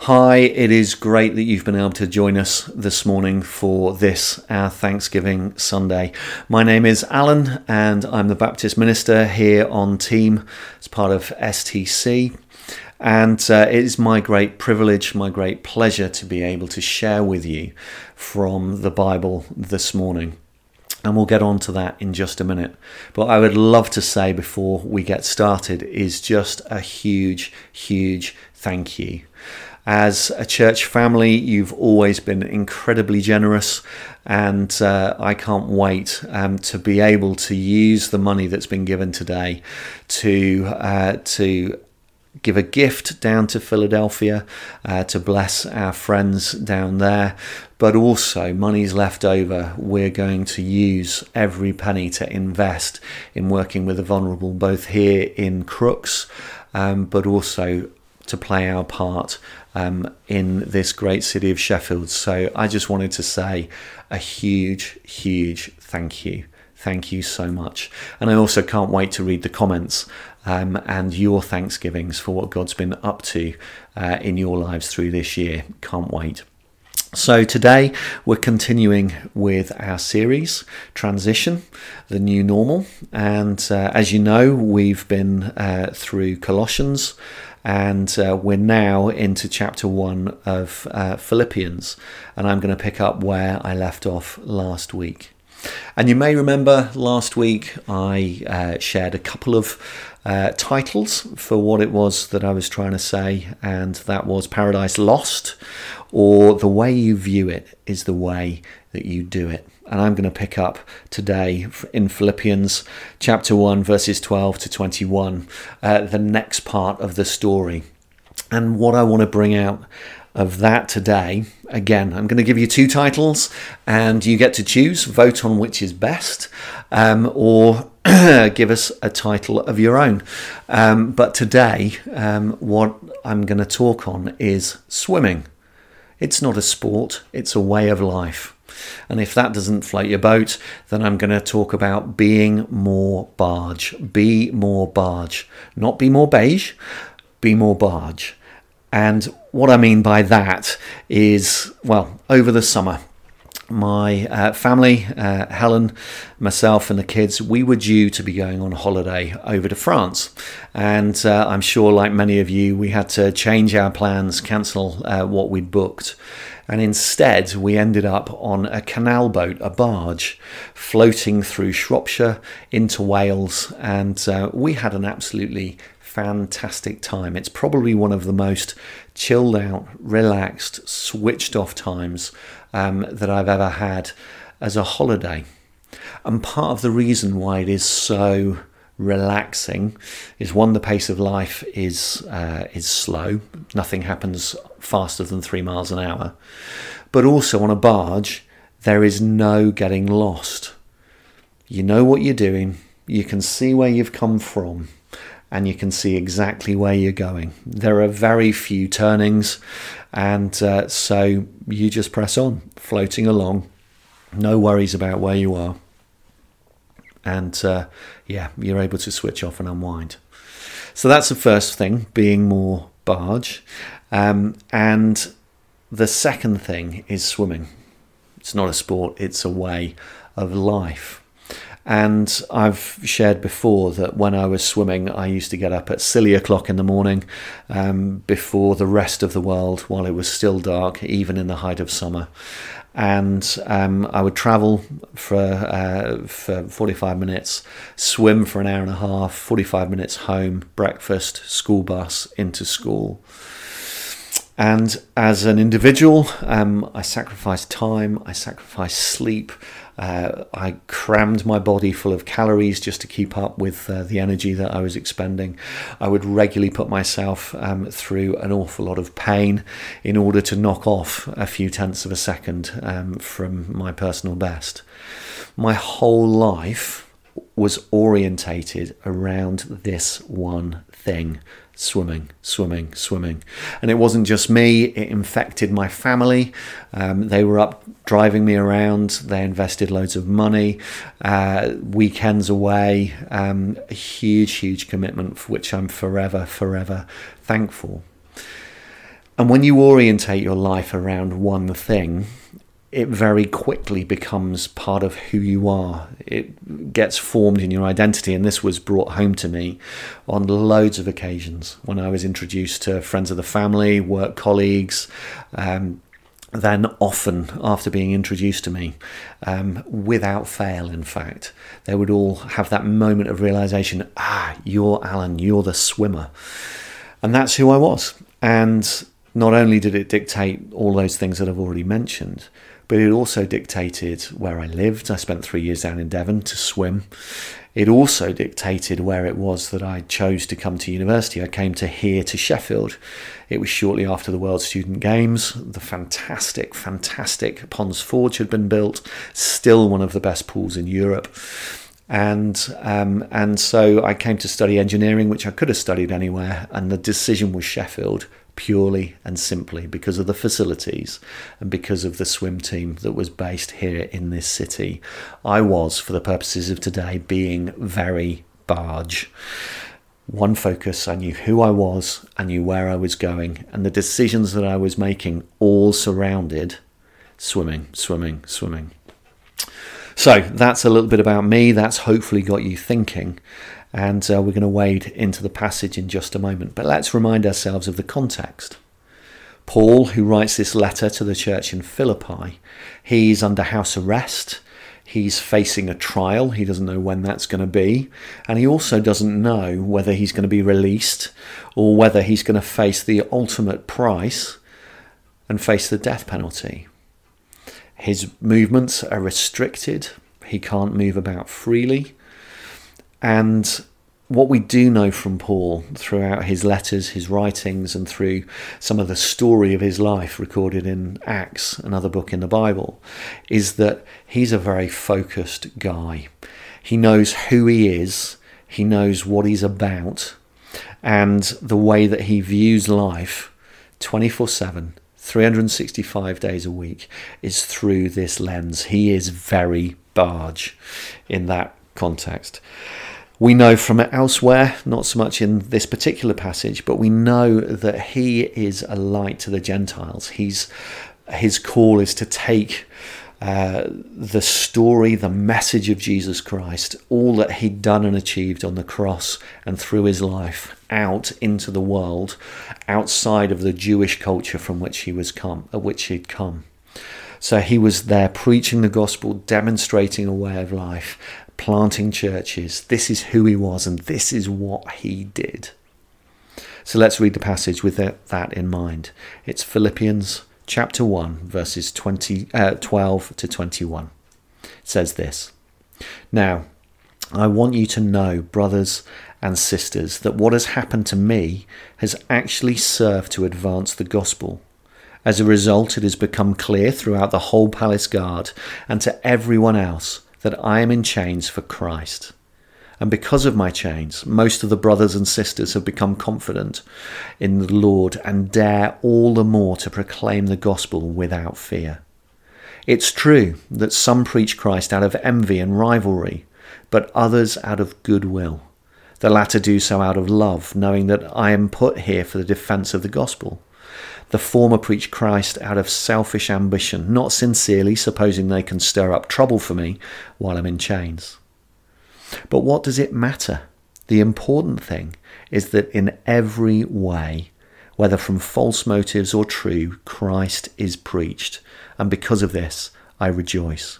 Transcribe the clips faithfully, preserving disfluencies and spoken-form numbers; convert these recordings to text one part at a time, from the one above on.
Hi, it is great that you've been able to join us this morning for this, our Thanksgiving Sunday. My name is Alan and I'm the Baptist minister here on team as part of S T C. And uh, it is my great privilege, my great pleasure to be able to share with you from the Bible this morning. And we'll get on to that in just a minute. But I would love to say before we get started is just a huge, huge thank you. As a church family, you've always been incredibly generous, and uh, I can't wait um, to be able to use the money that's been given today to uh, to give a gift down to Philadelphia uh, to bless our friends down there. But also, money's left over. We're going to use every penny to invest in working with the vulnerable, both here in Crooks, um, but also to play our part um, in this great city of Sheffield. So I just wanted to say a huge, huge thank you. Thank you so much. And I also can't wait to read the comments um, and your thanksgivings for what God's been up to uh, in your lives through this year. Can't wait. So today we're continuing with our series, Transition, the New Normal. And uh, as you know, we've been uh, through Colossians, and uh, we're now into chapter one of uh, Philippians. And I'm going to pick up where I left off last week. And you may remember last week I uh, shared a couple of uh, titles for what it was that I was trying to say, and that was Paradise Lost, or The Way You View It is the Way That You Do It. And I'm going to pick up today in Philippians chapter one, verses twelve to twenty-one, uh, the next part of the story. And what I want to bring out of that today, again, I'm going to give you two titles and you get to choose, vote on which is best, um, or give us a title of your own. Um, but today, um, what I'm going to talk on is swimming. It's not a sport, it's a way of life. And if that doesn't float your boat, then I'm going to talk about being more barge. Be more barge. Not be more beige, be more barge. And what I mean by that is, well, over the summer, my uh, family, uh, Helen, myself and the kids, we were due to be going on holiday over to France. And uh, I'm sure, like many of you, we had to change our plans, cancel uh, what we'd booked. And instead, we ended up on a canal boat, a barge, floating through Shropshire into Wales. And uh, we had an absolutely fantastic time. It's probably one of the most chilled out, relaxed, switched off times um, that I've ever had as a holiday. And part of the reason why it is so relaxing is, one, the pace of life is uh, is slow. Nothing happens faster than three miles an hour. But also on a barge, there is no getting lost. You know what you're doing. You can see where you've come from, and you can see exactly where you're going. There are very few turnings, and uh, so you just press on, floating along. No worries about where you are. And uh, yeah, you're able to switch off and unwind. So that's the first thing, being more barge. Um, and the second thing is swimming. It's not a sport, it's a way of life. And I've shared before that when I was swimming, I used to get up at silly o'clock in the morning um, before the rest of the world, while it was still dark, even in the height of summer. And um, I would travel for uh, for forty-five minutes, swim for an hour and a half, forty-five minutes home, breakfast, school bus, into school. And as an individual, um, I sacrificed time, I sacrificed sleep, uh, I crammed my body full of calories just to keep up with uh, the energy that I was expending. I would regularly put myself um, through an awful lot of pain in order to knock off a few tenths of a second um, from my personal best. My whole life was orientated around this one thing: swimming, swimming, swimming. And it wasn't just me, it infected my family. Um, they were up driving me around, they invested loads of money, uh, weekends away, um, a huge, huge commitment for which I'm forever, forever thankful. And when you orientate your life around one thing, it very quickly becomes part of who you are. It gets formed in your identity, and this was brought home to me on loads of occasions when I was introduced to friends of the family, work colleagues, um, then often after being introduced to me, um, without fail, in fact, they would all have that moment of realization, ah, you're Alan, you're the swimmer. And that's who I was. And not only did it dictate all those things that I've already mentioned, but it also dictated where I lived. I spent three years down in Devon to swim. It also dictated where it was that I chose to come to university. I came to here to Sheffield. It was shortly after the World Student Games. The fantastic, fantastic Ponds Forge had been built, still one of the best pools in Europe. And um, and so I came to study engineering, which I could have studied anywhere, and the decision was Sheffield, purely and simply because of the facilities and because of the swim team that was based here in this city. I was, for the purposes of today, being very barge. One focus, I knew who I was, I knew where I was going, and the decisions that I was making all surrounded swimming, swimming, swimming. So that's a little bit about me. That's hopefully got you thinking. And uh, we're going to wade into the passage in just a moment. But let's remind ourselves of the context. Paul, who writes this letter to the church in Philippi, he's under house arrest. He's facing a trial. He doesn't know when that's going to be. And he also doesn't know whether he's going to be released or whether he's going to face the ultimate price and face the death penalty. His movements are restricted. He can't move about freely. And what we do know from Paul throughout his letters, his writings, and through some of the story of his life recorded in Acts, another book in the Bible, is that he's a very focused guy. He knows who he is, he knows what he's about, and the way that he views life twenty-four seven, three hundred sixty-five days a week is through this lens. He is very barge in that context. We know from elsewhere, not so much in this particular passage, but we know that he is a light to the Gentiles. He's his call is to take uh, the story, the message of Jesus Christ, all that he'd done and achieved on the cross and through his life, out into the world, outside of the Jewish culture from which he was come, at which he'd come. So he was there preaching the gospel, demonstrating a way of life, planting churches. This is who he was, and this is what he did. So let's read the passage with that in mind. It's Philippians chapter one, verses twenty, uh, twelve to twenty-one. It says this: Now, I want you to know, brothers and sisters, that what has happened to me has actually served to advance the gospel. As a result, it has become clear throughout the whole palace guard and to everyone else that I am in chains for Christ. And because of my chains, most of the brothers and sisters have become confident in the Lord and dare all the more to proclaim the gospel without fear. It's true that some preach Christ out of envy and rivalry, but others out of goodwill. The latter do so out of love, knowing that I am put here for the defense of the gospel. The former preach Christ out of selfish ambition, not sincerely, supposing they can stir up trouble for me while I'm in chains. But what does it matter? The important thing is that in every way, whether from false motives or true, Christ is preached, and because of this, I rejoice.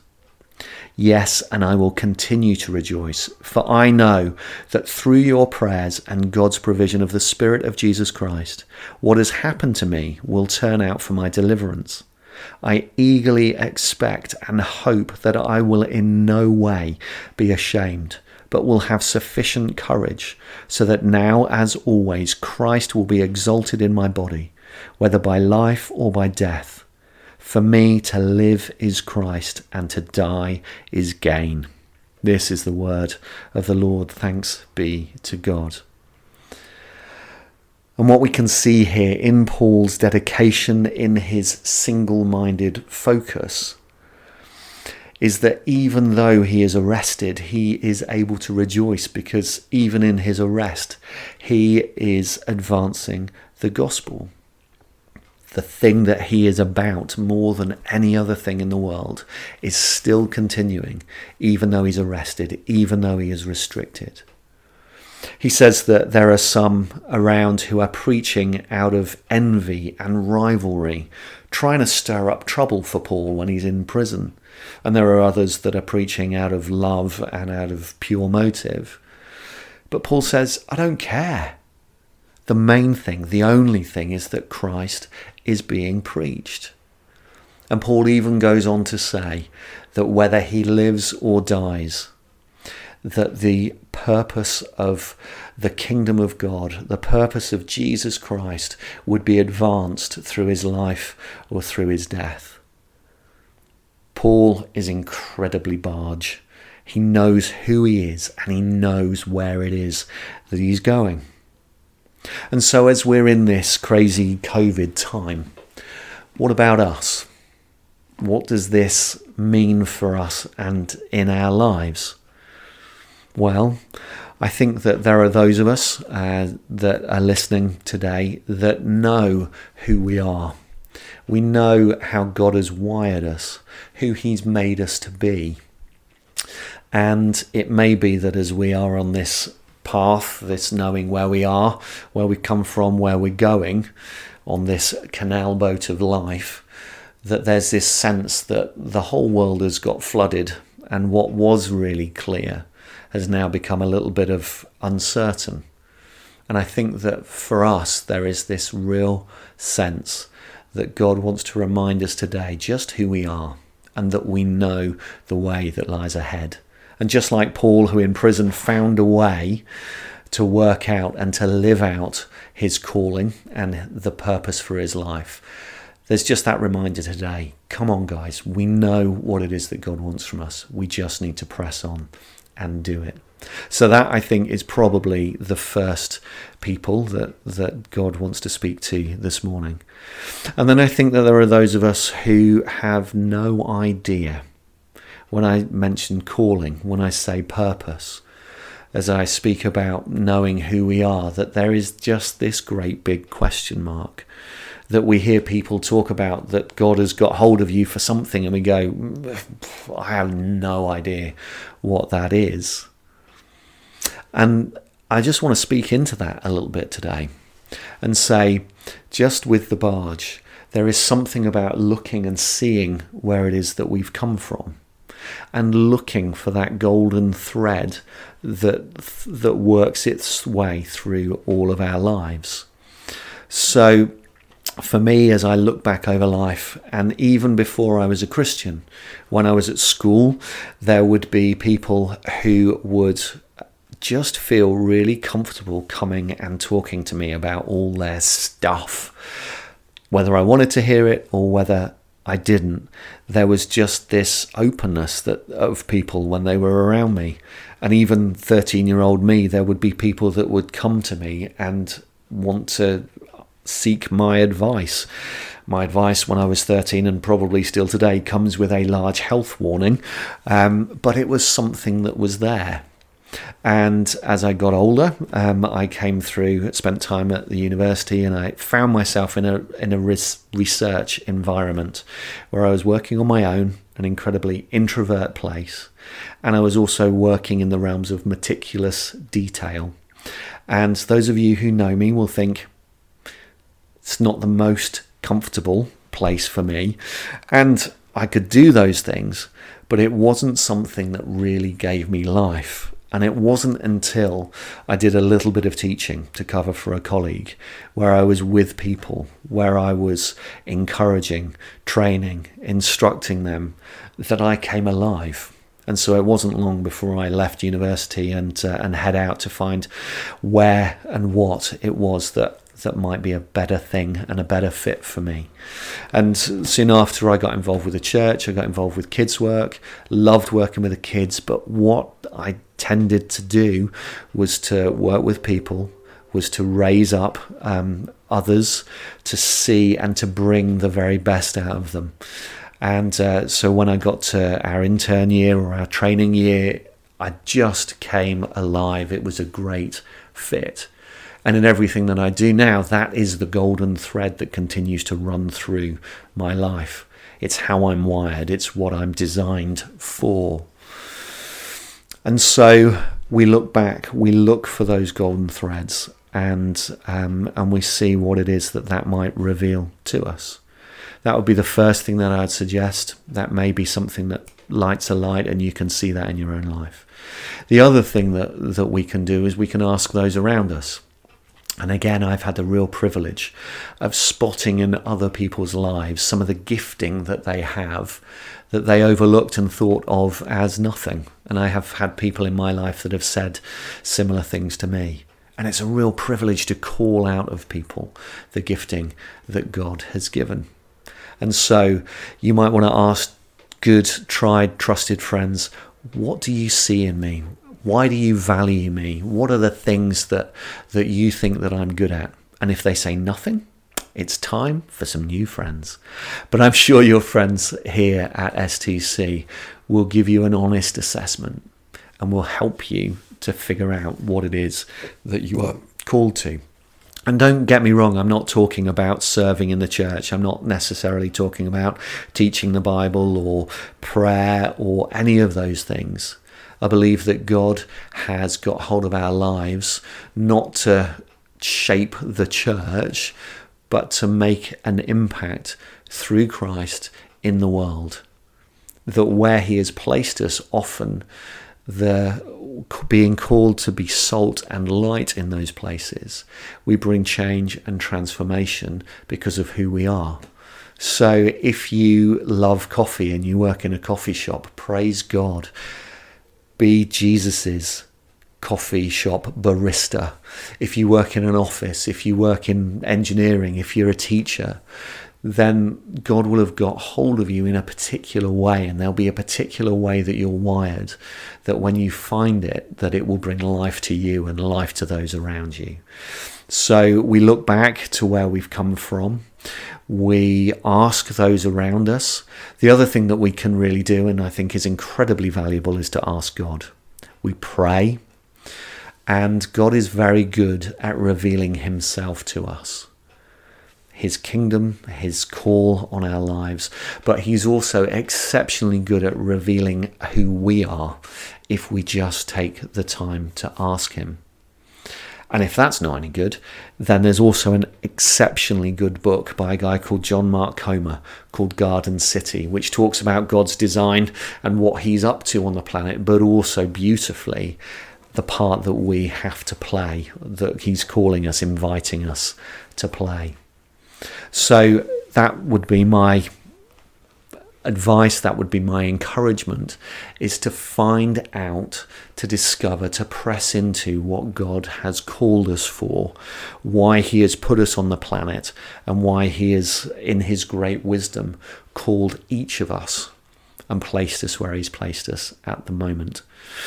Yes, and I will continue to rejoice, for I know that through your prayers and God's provision of the Spirit of Jesus Christ, what has happened to me will turn out for my deliverance. I eagerly expect and hope that I will in no way be ashamed, but will have sufficient courage, so that now, as always, Christ will be exalted in my body, whether by life or by death. For me to live is Christ, and to die is gain. This is the word of the Lord. Thanks be to God. And what we can see here in Paul's dedication, in his single-minded focus, is that even though he is arrested, he is able to rejoice, because even in his arrest, he is advancing the gospel. the thing that he is about more than any other thing in the world is still continuing, even though he's arrested, even though he is restricted. He says that there are some around who are preaching out of envy and rivalry, trying to stir up trouble for Paul when he's in prison. And there are others that are preaching out of love and out of pure motive. But Paul says, I don't care. The main thing, the only thing is that Christ is being preached. And Paul even goes on to say that whether he lives or dies, that the purpose of the kingdom of God, the purpose of Jesus Christ, would be advanced through his life or through his death. Paul is incredibly barge. He knows who he is and he knows where it is that he's going. And so as we're in this crazy COVID time, what about us? What does this mean for us and in our lives? Well, I think that there are those of us uh, that are listening today that know who we are. We know how God has wired us, who he's made us to be. And it may be that as we are on this path, this knowing where we are, where we come from, where we're going, on this canal boat of life, that there's this sense that the whole world has got flooded and what was really clear has now become a little bit of uncertain. And I think that for us, there is this real sense that God wants to remind us today just who we are and that we know the way that lies ahead. And just like Paul, who in prison found a way to work out and to live out his calling and the purpose for his life, there's just that reminder today. Come on, guys, we know what it is that God wants from us. We just need to press on and do it. So that, I think, is probably the first people that, that God wants to speak to this morning. And then I think that there are those of us who have no idea. When I mention calling, when I say purpose, as I speak about knowing who we are, that there is just this great big question mark that we hear people talk about, that God has got hold of you for something, and we go, I have no idea what that is. And I just want to speak into that a little bit today and say, just with the barge, there is something about looking and seeing where it is that we've come from and looking for that golden thread that that works its way through all of our lives. So for me, as I look back over life, and even before I was a Christian, when I was at school, there would be people who would just feel really comfortable coming and talking to me about all their stuff. Whether I wanted to hear it or whether I didn't, there was just this openness that of people when they were around me. And even thirteen-year-old me, there would be people that would come to me and want to seek my advice. My advice when I was thirteen, and probably still today, comes with a large health warning, um, but it was something that was there. And as I got older, um, I came through, spent time at the university, and I found myself in a in a res- research environment where I was working on my own, an incredibly introvert place, and I was also working in the realms of meticulous detail. And those of you who know me will think it's not the most comfortable place for me, and I could do those things, but it wasn't something that really gave me life. And it wasn't until I did a little bit of teaching to cover for a colleague, where I was with people, where I was encouraging, training, instructing them, that I came alive. And so it wasn't long before I left university and uh, and head out to find where and what it was that that might be a better thing and a better fit for me. And soon after, I got involved with the church. I got involved with kids work, loved working with the kids, but what I tended to do was to work with people, was to raise up um, others, to see and to bring the very best out of them. And uh, so when I got to our intern year or our training year, I just came alive. It was a great fit. And in everything that I do now, that is the golden thread that continues to run through my life. It's how I'm wired. It's what I'm designed for. And so we look back, we look for those golden threads, and um, and we see what it is that that might reveal to us. That would be the first thing that I'd suggest. That may be something that lights a light, and you can see that in your own life. The other thing that, that we can do is we can ask those around us. And again, I've had the real privilege of spotting in other people's lives some of the gifting that they have that they overlooked and thought of as nothing. And I have had people in my life that have said similar things to me. And it's a real privilege to call out of people the gifting that God has given. And so you might want to ask good, tried, trusted friends, what do you see in me? Why do you value me? What are the things that, that you think that I'm good at? And if they say nothing, it's time for some new friends. But I'm sure your friends here at S T C will give you an honest assessment and will help you to figure out what it is that you are called to. And don't get me wrong, I'm not talking about serving in the church. I'm not necessarily talking about teaching the Bible or prayer or any of those things. I believe that God has got hold of our lives not to shape the church, but to make an impact through Christ in the world. That where he has placed us, often the being called to be salt and light in those places, we bring change and transformation because of who we are. So if you love coffee and you work in a coffee shop, praise God. Be Jesus's coffee shop barista. If you work in an office, if you work in engineering, if you're a teacher, then God will have got hold of you in a particular way, and there'll be a particular way that you're wired, that when you find it, that it will bring life to you and life to those around you. So we look back to where we've come from. We ask those around us. The other thing that we can really do, and I think is incredibly valuable, is to ask God. We pray, and God is very good at revealing himself to us. His kingdom, his call on our lives, but he's also exceptionally good at revealing who we are if we just take the time to ask him. And if that's not any good, then there's also an exceptionally good book by a guy called John Mark Comer called Garden City, which talks about God's design and what he's up to on the planet, but also beautifully the part that we have to play, that he's calling us, inviting us to play. So that would be my advice, that would be my encouragement, is to find out, to discover, to press into what God has called us for, why he has put us on the planet, and why he is, in his great wisdom, called each of us and placed us where he's placed us at the moment.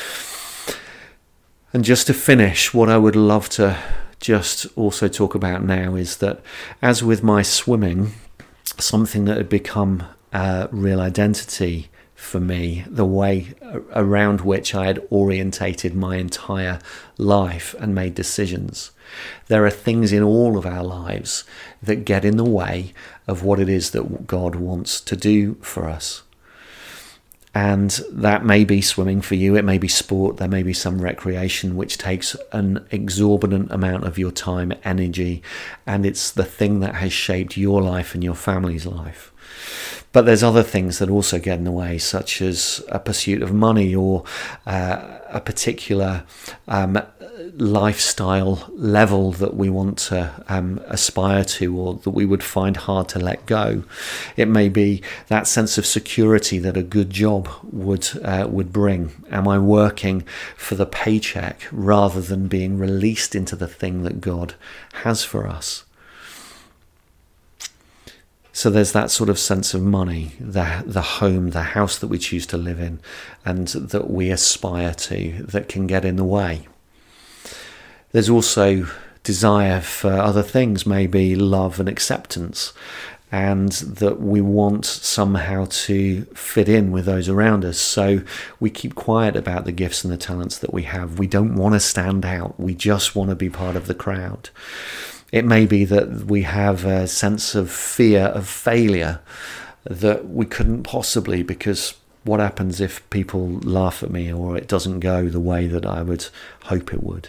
And just to finish, what I would love to just also talk about now is that, as with my swimming, something that had become a real identity for me, the way around which I had orientated my entire life and made decisions. There are things in all of our lives that get in the way of what it is that God wants to do for us. And that may be swimming for you, it may be sport, there may be some recreation which takes an exorbitant amount of your time, energy, and it's the thing that has shaped your life and your family's life. But there's other things that also get in the way, such as a pursuit of money or uh, a particular um, lifestyle level that we want to um, aspire to, or that we would find hard to let go. It may be that sense of security that a good job would uh, would bring. Am I working for the paycheck rather than being released into the thing that God has for us? So there's that sort of sense of money, the the home, the house that we choose to live in and that we aspire to, that can get in the way. There's also desire for other things, maybe love and acceptance. and that we want somehow to fit in with those around us. So we keep quiet about the gifts and the talents that we have. We don't want to stand out. We just want to be part of the crowd. It may be that we have a sense of fear of failure, that we couldn't possibly, because what happens if people laugh at me or it doesn't go the way that I would hope it would?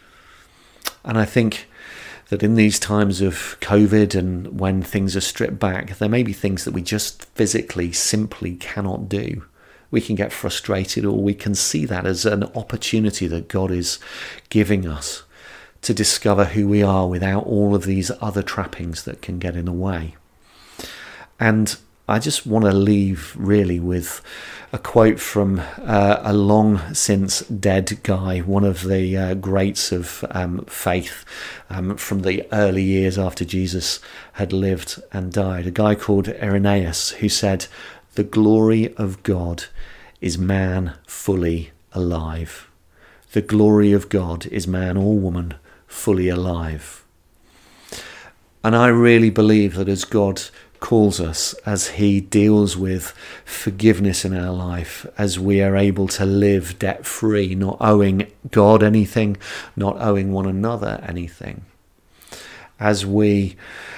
And I think that in these times of COVID and when things are stripped back, there may be things that we just physically simply cannot do. We can get frustrated, or we can see that as an opportunity that God is giving us to discover who we are without all of these other trappings that can get in the way. And I just want to leave really with a quote from uh, a long since dead guy, one of the uh, greats of um, faith um, from the early years after Jesus had lived and died, a guy called Irenaeus, who said, "The glory of God is man fully alive. The glory of God is man or woman fully alive." And I really believe that as God calls us, as he deals with forgiveness in our life, as we are able to live debt-free, not owing God anything, not owing one another anything, as we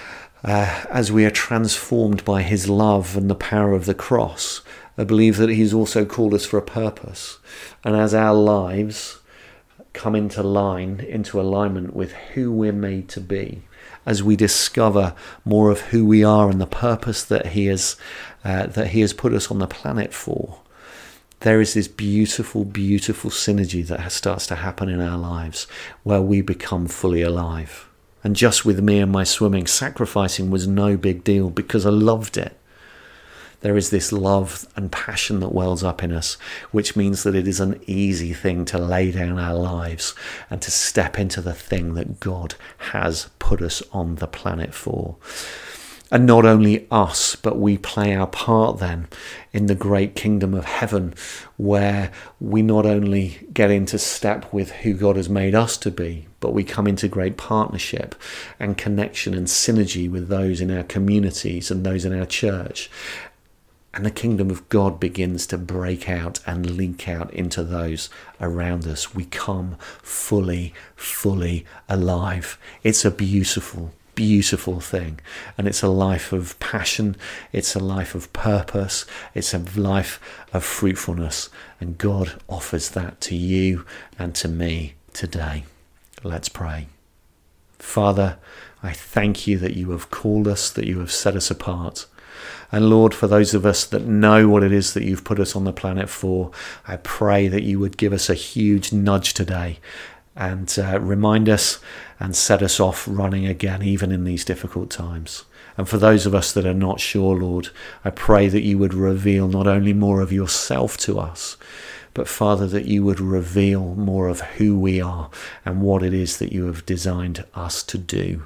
uh, as we are transformed by his love and the power of the cross, I believe that he's also called us for a purpose. And as our lives come into line, into alignment with who we're made to be, as we discover more of who we are and the purpose that he has uh, that he has put us on the planet for, there is this beautiful, beautiful synergy that starts to happen in our lives where we become fully alive. And just with me and my swimming, sacrificing was no big deal because I loved it. There is this love and passion that wells up in us, which means that it is an easy thing to lay down our lives and to step into the thing that God has put us on the planet for. And not only us, but we play our part then in the great kingdom of heaven, where we not only get into step with who God has made us to be, but we come into great partnership and connection and synergy with those in our communities and those in our church. And the kingdom of God begins to break out and leak out into those around us. We come fully, fully alive. It's a beautiful, beautiful thing. And it's a life of passion. It's a life of purpose. It's a life of fruitfulness. And God offers that to you and to me today. Let's pray. Father, I thank you that you have called us, that you have set us apart. And Lord, for those of us that know what it is that you've put us on the planet for, I pray that you would give us a huge nudge today and uh, remind us and set us off running again, even in these difficult times. And for those of us that are not sure, Lord, I pray that you would reveal not only more of yourself to us, but Father, that you would reveal more of who we are and what it is that you have designed us to do.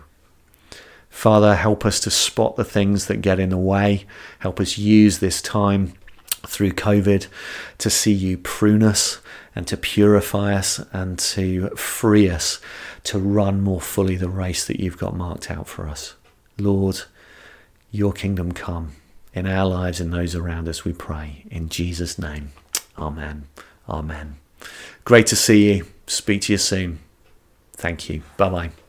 Father, help us to spot the things that get in the way. Help us use this time through COVID to see you prune us and to purify us and to free us to run more fully the race that you've got marked out for us. Lord, your kingdom come in our lives and those around us, we pray. In Jesus' name, amen. Amen. Great to see you. Speak to you soon. Thank you. Bye-bye.